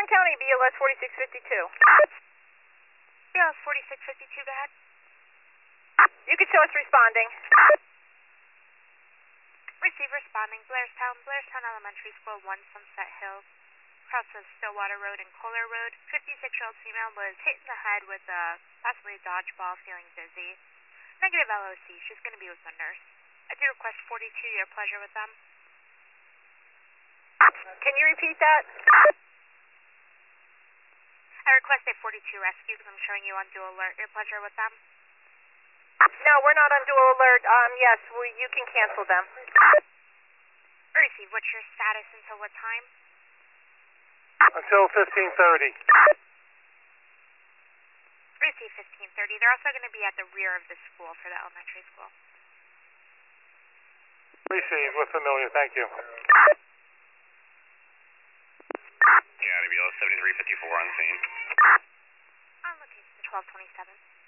Warren County, BLS 4652. BLS 4652, go ahead. You can show us responding. Receive responding, Blairstown Elementary School, 1 Sunset Hill. Crosses Stillwater Road and Kohler Road. 56-year-old female was hit in the head with possibly a dodgeball, feeling dizzy. Negative LOC, she's going to be with the nurse. I do request 42, your pleasure with them. Can you repeat that? I request a 42 rescue because I'm showing you on dual alert. Your pleasure with them? No, we're not on dual alert. Yes, you can cancel them. Receive, what's your status until what time? Until 15:30. Receive 15:30. They're also going to be at the rear of the school for the elementary school. Receive, we're familiar, thank you. Yeah, BLS 7354 on scene. On location 1227.